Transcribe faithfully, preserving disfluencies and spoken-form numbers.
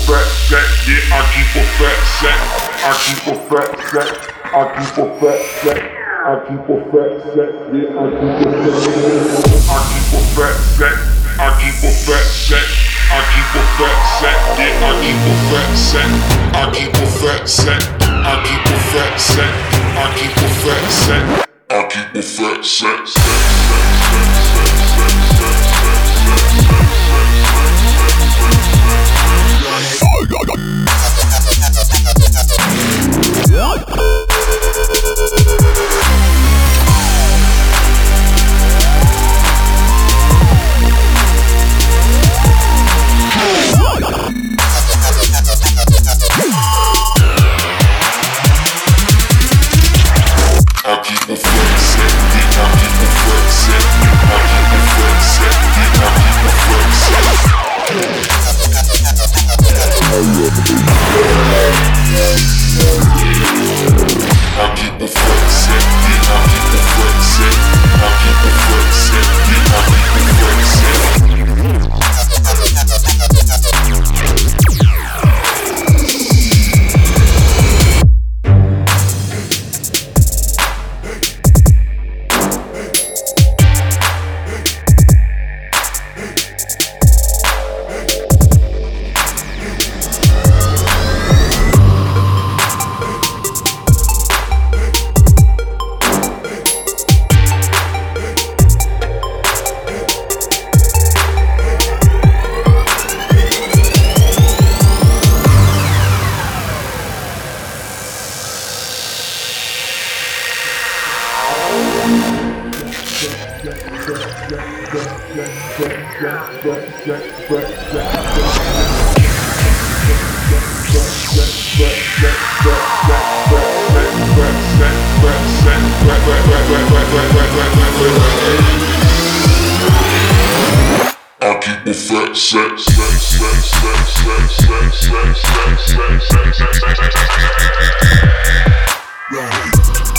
fat set, yeah, I keep a fat set. I keep a fat set. I keep a fat set. I keep a fat set, yeah, I keep a fat set. I keep a fat set. I keep a fat set. I keep a fat set, yeah, I keep a fat set. I keep a fat set. I keep a fat set. I keep a fat set. I keep a fat set. I keep a fat set.